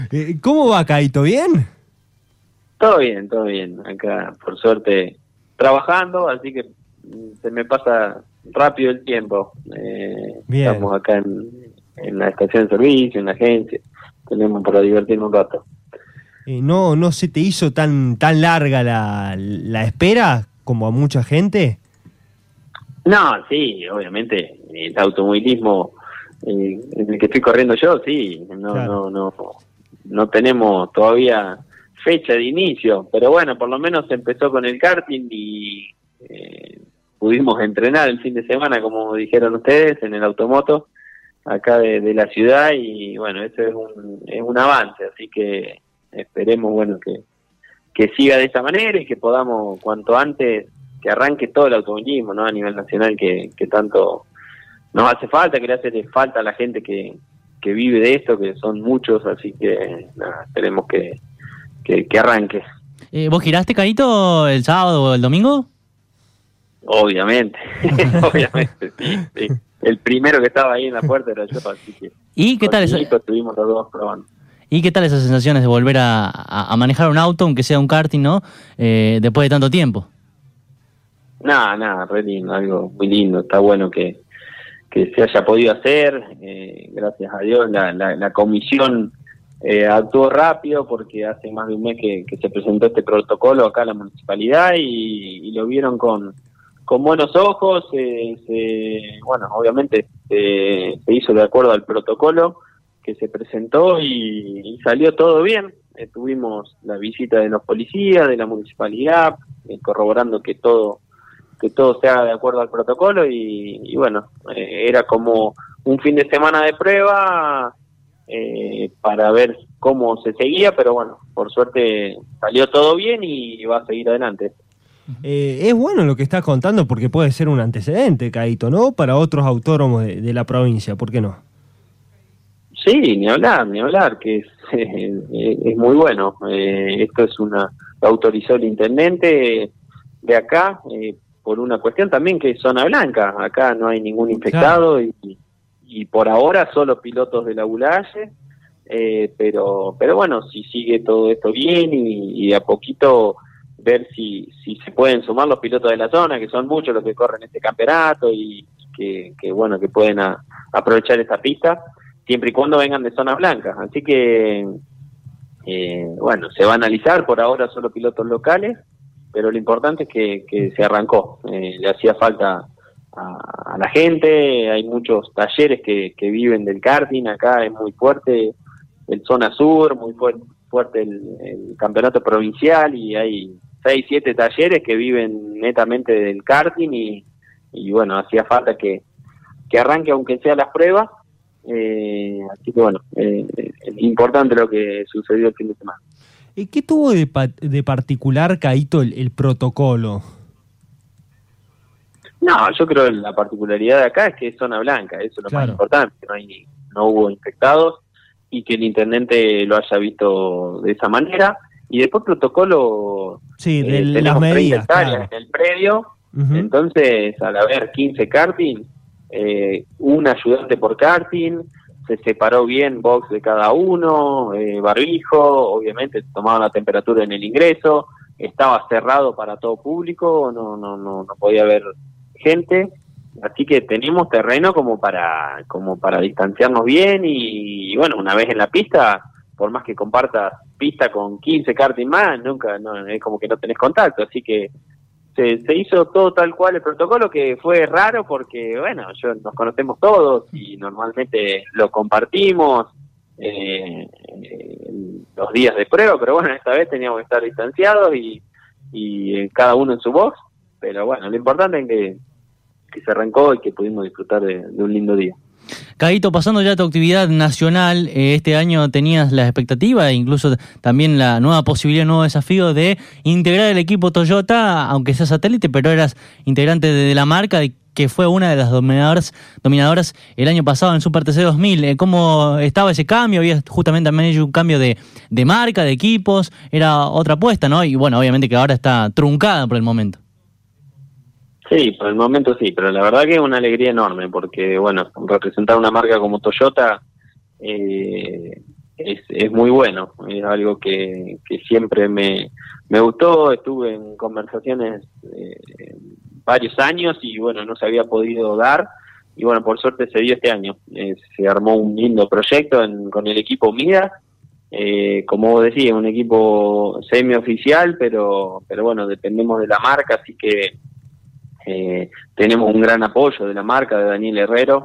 ¿Cómo va, Caito? ¿Bien? Todo bien, todo bien. Acá, por suerte, trabajando, así que se me pasa rápido el tiempo. Bien. Estamos acá en la estación de servicio, en la agencia. Tenemos para divertirnos un rato. ¿No se te hizo tan larga la espera como a mucha gente? No, sí, obviamente, el automovilismo en el que estoy corriendo yo, sí. Claro. No tenemos todavía fecha de inicio, pero bueno, por lo menos se empezó con el karting y pudimos entrenar el fin de semana, como dijeron ustedes, en el automoto acá de la ciudad, y bueno, eso es un avance, así que esperemos, bueno, que siga de esa manera y que podamos cuanto antes que arranque todo el automovilismo, ¿no? A nivel nacional, que tanto nos hace falta, que le hace falta a la gente que vive de esto, que son muchos, así que nada, esperemos que arranque. ¿Vos giraste, Carito, el sábado o el domingo? Obviamente, obviamente, sí. El primero que estaba ahí en la puerta era yo, así que ¿Y qué tal estuvimos los dos probando. ¿Y qué tal esas sensaciones de volver a manejar un auto, aunque sea un karting, ¿no? Después de tanto tiempo. Nada, re lindo, algo muy lindo. Está bueno que se haya podido hacer. Gracias a Dios la comisión actuó rápido, porque hace más de un mes que se presentó este protocolo acá en la municipalidad y lo vieron con buenos ojos. Bueno, obviamente se hizo de acuerdo al protocolo que se presentó y salió todo bien. Tuvimos la visita de los policías, de la municipalidad, corroborando que todo se haga de acuerdo al protocolo y bueno, era como un fin de semana de prueba para ver cómo se seguía, pero bueno, por suerte salió todo bien y va a seguir adelante. Es bueno lo que estás contando porque puede ser un antecedente, Caito, ¿no? Para otros autódromos de la provincia, ¿por qué no? Sí, ni hablar, que es muy bueno. Esto lo autorizó el intendente de acá, por una cuestión también que es zona blanca. Acá no hay ningún infectado. Claro. Y por ahora solo pilotos de la Bulalle, pero bueno, si sigue todo esto bien y de a poquito ver si se pueden sumar los pilotos de la zona, que son muchos los que corren este campeonato y que bueno, que pueden aprovechar esta pista, siempre y cuando vengan de zonas blancas. Así que, bueno, se va a analizar, por ahora solo pilotos locales, pero lo importante es que se arrancó. Le hacía falta a la gente, hay muchos talleres que viven del karting, acá es muy fuerte el zona sur, muy fuerte el campeonato provincial, y hay 6, 7 talleres que viven netamente del karting y bueno, hacía falta que arranque aunque sea las pruebas. Así que bueno, importante lo que sucedió el fin de semana. ¿Qué tuvo de particular, Caito, el protocolo? No, yo creo que la particularidad de acá es que es zona blanca, eso es lo más importante, no hubo infectados y que el intendente lo haya visto de esa manera. Y después protocolo, sí, de las medidas, 30 hectáreas en el predio, entonces al haber 15 karting, un ayudante por karting, se separó bien box de cada uno, barbijo, obviamente tomaban la temperatura en el ingreso, estaba cerrado para todo público, no podía haber gente, así que tenemos terreno como para distanciarnos bien y bueno, una vez en la pista, por más que compartas pista con 15 karting más, es como que no tenés contacto, así que se hizo todo tal cual el protocolo, que fue raro porque, bueno, nos conocemos todos y normalmente lo compartimos los días de prueba, pero bueno, esta vez teníamos que estar distanciados y cada uno en su box, pero bueno, lo importante es que se arrancó y que pudimos disfrutar de un lindo día. Caito, pasando ya a tu actividad nacional, este año tenías la expectativa e incluso también la nueva posibilidad, nuevo desafío de integrar el equipo Toyota, aunque sea satélite, pero eras integrante de la marca que fue una de las dominadoras el año pasado en Super TC 2000. ¿Cómo estaba ese cambio? Había justamente también hecho un cambio de marca, de equipos, era otra apuesta, ¿no? Y bueno, obviamente que ahora está truncada por el momento. Sí, por el momento sí, pero la verdad que es una alegría enorme porque, bueno, representar una marca como Toyota es es muy bueno, es algo que siempre me gustó. Estuve en conversaciones varios años y bueno, no se había podido dar, y bueno, por suerte se dio este año. Se armó un lindo proyecto con el equipo Midas, como vos decías, un equipo semioficial, pero bueno, dependemos de la marca, así que tenemos un gran apoyo de la marca, de Daniel Herrero,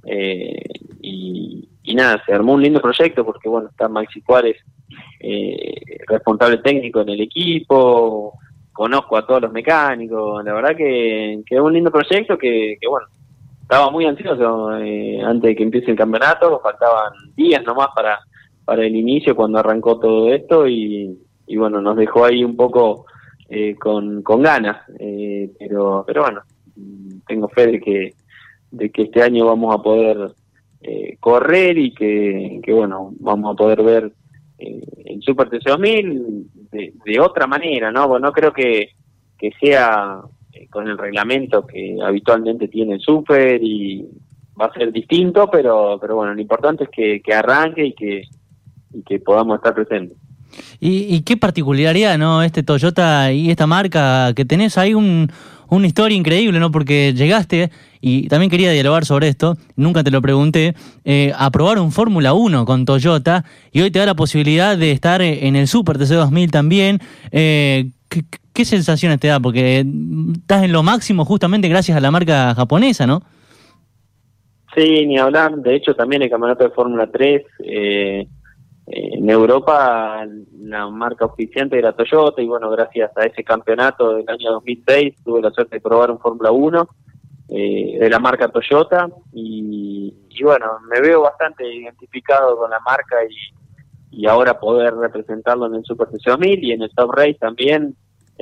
y nada, se armó un lindo proyecto porque bueno, está Maxi Juárez, responsable técnico en el equipo, conozco a todos los mecánicos, la verdad que es un lindo proyecto que bueno, estaba muy ansioso antes de que empiece el campeonato, faltaban días nomás para el inicio cuando arrancó todo esto, y bueno, nos dejó ahí un poco con ganas, pero bueno, tengo fe de que este año vamos a poder correr y que bueno, vamos a poder ver el Super TC2000 de otra manera, ¿no? Bueno, no creo que sea con el reglamento que habitualmente tiene el Super, y va a ser distinto, pero bueno, lo importante es que arranque y que podamos estar presentes. ¿Y qué particularidad, ¿no? Este Toyota y esta marca que tenés ahí una historia increíble, ¿no? Porque llegaste, y también quería dialogar sobre esto, nunca te lo pregunté, a probar un Fórmula 1 con Toyota, y hoy te da la posibilidad de estar en el Super TC2000 también. ¿Qué sensaciones te da? Porque estás en lo máximo justamente gracias a la marca japonesa, ¿no? Sí, ni hablar. De hecho, también el campeonato de Fórmula 3... en Europa la marca auspiciante era Toyota, y bueno, gracias a ese campeonato del año 2006 tuve la suerte de probar un Fórmula 1 de la marca Toyota, y bueno, me veo bastante identificado con la marca, y ahora poder representarlo en el Super TC2000 y en el Top Race también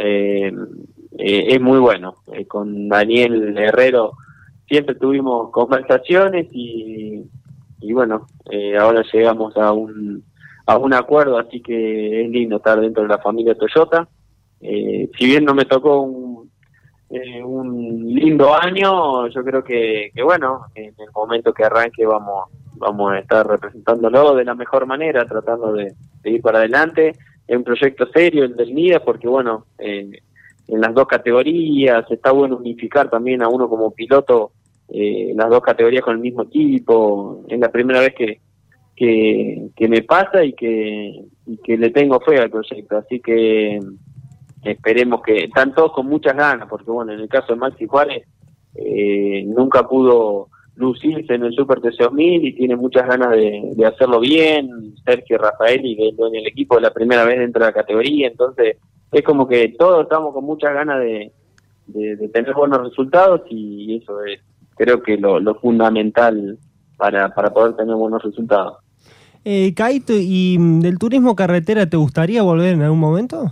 es muy bueno. Con Daniel Herrero siempre tuvimos conversaciones, y bueno, ahora llegamos a un acuerdo, así que es lindo estar dentro de la familia Toyota. Si bien no me tocó un lindo año, yo creo que bueno, en el momento que arranque vamos a estar representándolo de la mejor manera, tratando de ir para adelante. Es un proyecto serio el del NIDA, porque bueno, en las dos categorías está bueno unificar también a uno como piloto, las dos categorías con el mismo equipo. Es la primera vez que me pasa, y que le tengo fe al proyecto, así que esperemos que están todos con muchas ganas, porque bueno, en el caso de Maxi Juárez nunca pudo lucirse en el Super TC2000 y tiene muchas ganas de hacerlo bien. Sergio Rafaeli, que es dueño del equipo, es la primera vez dentro de la categoría, entonces es como que todos estamos con muchas ganas de tener buenos resultados, y eso es, creo que lo fundamental para poder tener buenos resultados. Caito, ¿y del turismo carretera te gustaría volver en algún momento?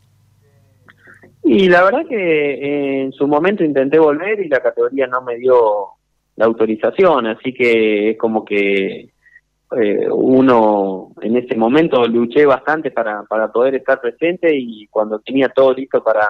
Y la verdad que en su momento intenté volver y la categoría no me dio la autorización, así que es como que uno en ese momento luché bastante para poder estar presente, y cuando tenía todo listo para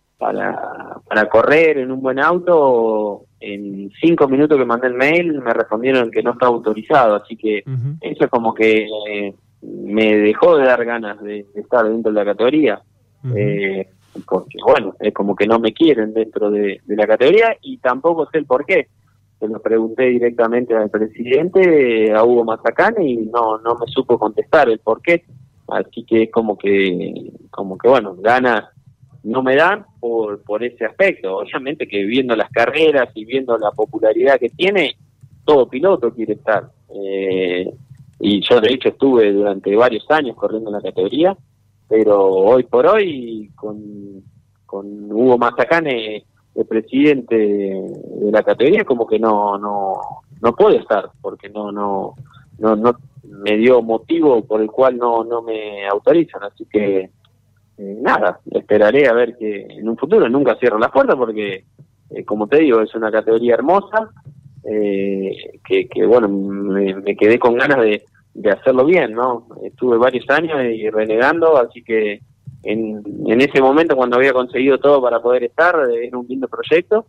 correr en un buen auto, en 5 minutos que mandé el mail me respondieron que no estaba autorizado, así que eso es como que me dejó de dar ganas de estar dentro de la categoría, porque bueno, es como que no me quieren dentro de la categoría, y tampoco sé el por qué. Se lo pregunté directamente al presidente, a Hugo Mazacane, y no me supo contestar el por qué, así que es como que bueno, ganas no me dan por ese aspecto. Obviamente que viendo las carreras y viendo la popularidad que tiene, todo piloto quiere estar. Y yo de hecho estuve durante varios años corriendo en la categoría, pero hoy por hoy con Hugo Mazacane, el presidente de la categoría, como que no puede estar, porque no me dio motivo por el cual no me autorizan, así que nada, esperaré a ver que en un futuro. Nunca cierro las puertas, porque como te digo, es una categoría hermosa, que bueno, me quedé con ganas de hacerlo bien, ¿no? Estuve varios años y renegando, así que en ese momento, cuando había conseguido todo para poder estar, era un lindo proyecto,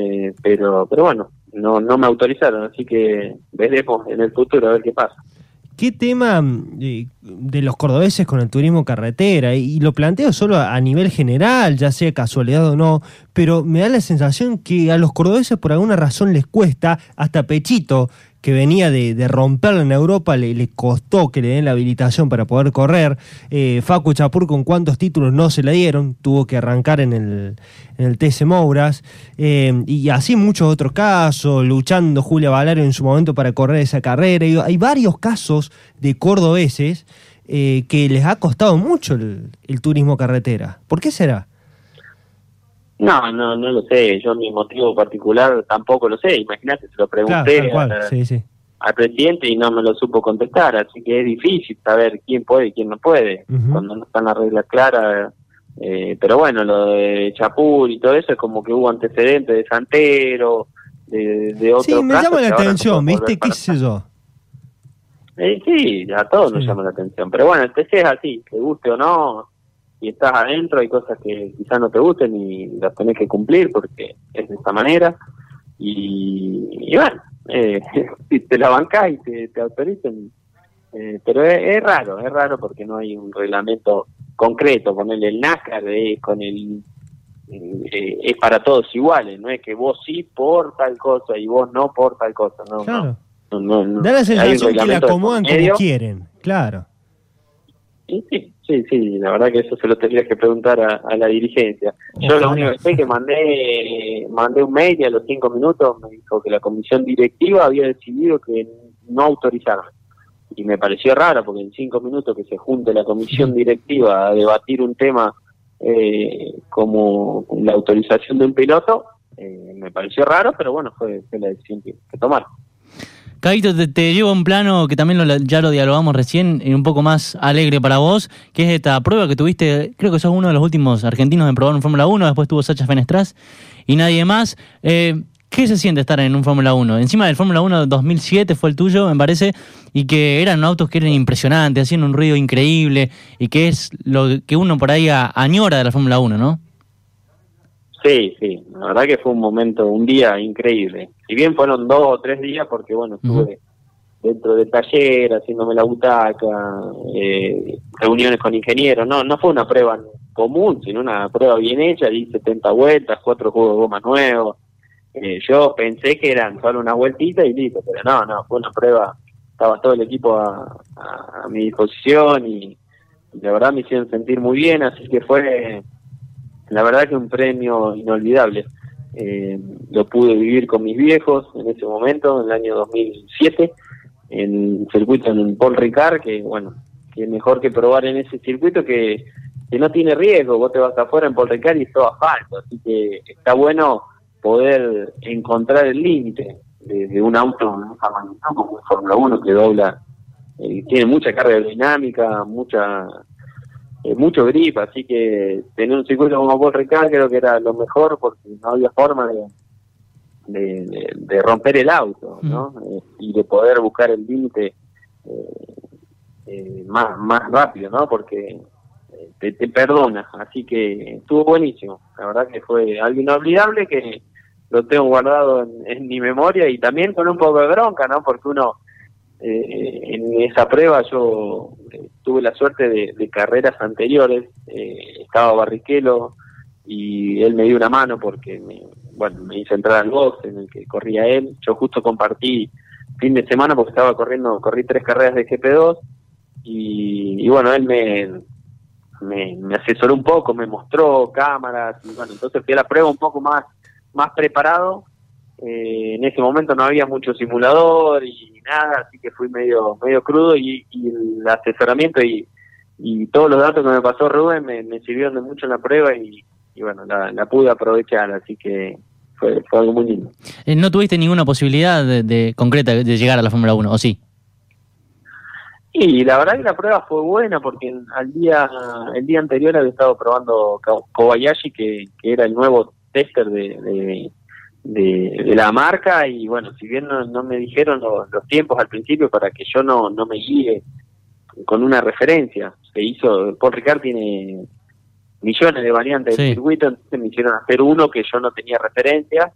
pero bueno, no me autorizaron, así que veremos en el futuro a ver qué pasa. qué tema de los cordobeses con el turismo carretera, y lo planteo solo a nivel general, ya sea casualidad o no, pero me da la sensación que a los cordobeses por alguna razón les cuesta, hasta Pechito, que venía de romperla en Europa, le costó que le den la habilitación para poder correr. Facu Chapur, con cuántos títulos no se le dieron, tuvo que arrancar en el TC Mouras, y así muchos otros casos, luchando Julia Valario en su momento para correr esa carrera. Y hay varios casos de cordobeses que les ha costado mucho el turismo carretera. ¿Por qué será? No lo sé. Yo mi motivo particular tampoco lo sé. Imagínate, se lo pregunté al presidente y no me lo supo contestar. Así que es difícil saber quién puede y quién no puede, cuando no están las reglas claras. Pero bueno, lo de Chapur y todo eso es como que hubo antecedentes de Santero, de otros. Sí, me llama la atención, ¿viste? ¿Qué sé yo? Sí, a todos nos llama la atención. Pero bueno, el TC es así, te guste o no. Si estás adentro hay cosas que quizás no te gusten y las tenés que cumplir porque es de esta manera. Y bueno, si te la bancás y te autoricen. Pero es raro porque no hay un reglamento concreto. Ponerle el NASCAR con es para todos iguales, no es que vos sí por tal cosa y vos no por tal cosa. No, claro. No. Da la sensación que la acomodan como quieren, claro. Sí, la verdad que eso se lo tendrías que preguntar a la dirigencia. Yo lo único que sé es que mandé un mail y a los 5 minutos me dijo que la comisión directiva había decidido que no autorizaran. Y me pareció raro porque en 5 minutos que se junte la comisión directiva a debatir un tema como la autorización de un piloto, me pareció raro, pero bueno, fue la decisión que tomaron. Caíto, te llevo a un plano que también ya lo dialogamos recién, y un poco más alegre para vos, que es esta prueba que tuviste. Creo que sos uno de los últimos argentinos en probar un Fórmula 1, después tuvo Sacha Fenestraz y nadie más. ¿Qué se siente estar en un Fórmula 1? Encima del Fórmula 1 2007 fue el tuyo, me parece, y que eran autos que eran impresionantes, hacían un ruido increíble, y que es lo que uno por ahí añora de la Fórmula 1, ¿no? Sí, la verdad que fue un día increíble. Si bien fueron 2 o 3 días, porque bueno, estuve dentro del taller, haciéndome la butaca, reuniones con ingenieros, no fue una prueba común, sino una prueba bien hecha, di 70 vueltas, 4 juegos de goma nuevos. Yo pensé que eran solo una vueltita y listo, pero no, fue una prueba, estaba todo el equipo a mi disposición y la verdad me hicieron sentir muy bien, así que fue... La verdad que un premio inolvidable. Lo pude vivir con mis viejos en ese momento, en el año 2007, en circuito en Paul Ricard, que bueno, que mejor que probar en ese circuito que no tiene riesgo. Vos te vas afuera en Paul Ricard y es todo asfalto, así que está bueno poder encontrar el límite de un auto de esa magnitud como un Fórmula 1 que dobla, tiene mucha carga aerodinámica, mucho grip, así que tener un circuito como Paul Ricard creo que era lo mejor porque no había forma de romper el auto, ¿no? Y de poder buscar el límite más rápido, ¿no? Porque te perdona, así que estuvo buenísimo. La verdad que fue algo inolvidable que lo tengo guardado en mi memoria y también con un poco de bronca, ¿no? Porque uno en esa prueba yo tuve la suerte de carreras anteriores, estaba Barrichello y él me dio una mano porque me hizo entrar al box en el que corría él. Yo justo compartí fin de semana porque corrí 3 carreras de GP2 y bueno, él me asesoró un poco, me mostró cámaras y bueno, entonces fui a la prueba un poco más preparado. En ese momento no había mucho simulador y nada, así que fui medio crudo y el asesoramiento y todos los datos que me pasó Rubén me sirvieron de mucho en la prueba y bueno, la pude aprovechar, así que fue algo muy lindo. ¿No tuviste ninguna posibilidad de concreta de llegar a la Fórmula 1, o sí? Y la verdad que la prueba fue buena porque el día anterior había estado probando Kobayashi, que era el nuevo tester de la marca y bueno, si bien no me dijeron los tiempos al principio para que yo no me guíe con una referencia, Paul Ricard tiene millones de variantes de circuito, entonces me hicieron hacer uno que yo no tenía referencia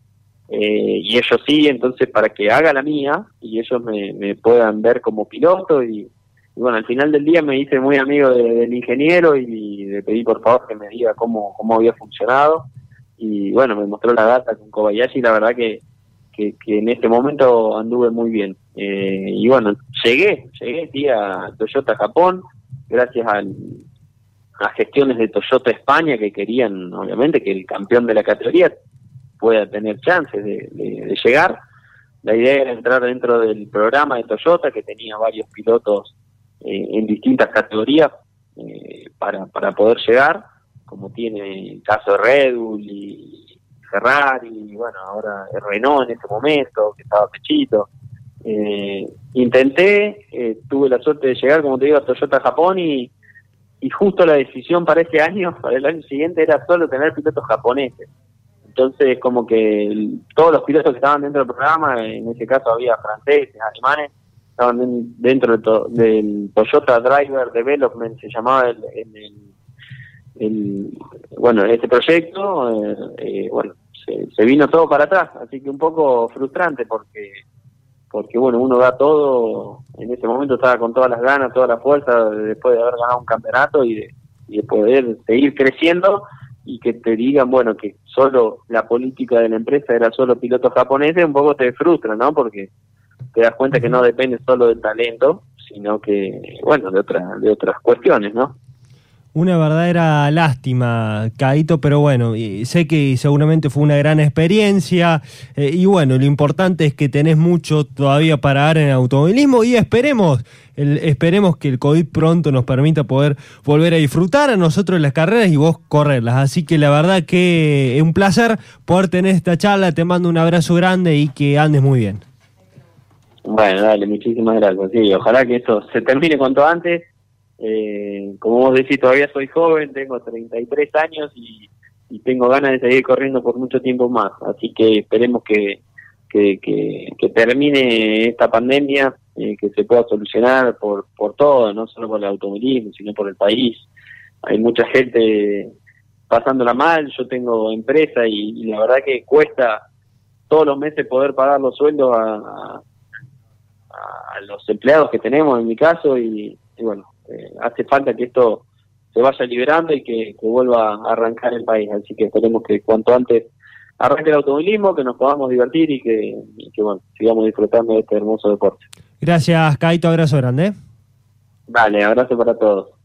y ellos sí, entonces para que haga la mía y ellos me puedan ver como piloto y bueno, al final del día me hice muy amigo del ingeniero y le pedí por favor que me diga cómo había funcionado y bueno, me mostró la data con Kobayashi y la verdad que en este momento anduve muy bien. Y bueno, llegué sí, a Toyota Japón, gracias a gestiones de Toyota España que querían, obviamente, que el campeón de la categoría pueda tener chances de llegar. La idea era entrar dentro del programa de Toyota, que tenía varios pilotos en distintas categorías para poder llegar, como tiene el caso de Red Bull y Ferrari, y bueno, ahora Renault en ese momento, que estaba pechito. Intenté, tuve la suerte de llegar, como te digo, a Toyota Japón y justo la decisión para ese año, para el año siguiente, era solo tener pilotos japoneses. Entonces, como que todos los pilotos que estaban dentro del programa, en ese caso había franceses, alemanes, estaban dentro del Toyota Driver Development, se llamaba bueno, este proyecto, bueno, se vino todo para atrás, así que un poco frustrante porque bueno, uno da todo, en ese momento estaba con todas las ganas, toda la fuerza, después de haber ganado un campeonato y de poder seguir creciendo, y que te digan, bueno, que solo la política de la empresa era solo pilotos japoneses, un poco te frustra, ¿no? Porque te das cuenta que no depende solo del talento, sino que, bueno, de otras cuestiones, ¿no? Una verdadera lástima, Caito, pero bueno, sé que seguramente fue una gran experiencia y bueno, lo importante es que tenés mucho todavía para dar en el automovilismo y esperemos que el COVID pronto nos permita poder volver a disfrutar a nosotros las carreras y vos correrlas. Así que la verdad que es un placer poder tener esta charla, te mando un abrazo grande y que andes muy bien. Bueno, dale, muchísimas gracias. Sí, ojalá que esto se termine cuanto antes. Como vos decís, todavía soy joven, tengo 33 años y tengo ganas de seguir corriendo por mucho tiempo más, así que esperemos que termine esta pandemia, que se pueda solucionar por todo, no solo por el automovilismo, sino por el país. Hay mucha gente pasándola mal, yo tengo empresa y la verdad que cuesta todos los meses poder pagar los sueldos a los empleados que tenemos, en mi caso, y bueno, hace falta que esto se vaya liberando y que vuelva a arrancar el país, así que esperemos que cuanto antes arranque el automovilismo, que nos podamos divertir y que bueno, sigamos disfrutando de este hermoso deporte. Gracias, Caito, abrazo grande. Vale, abrazo para todos.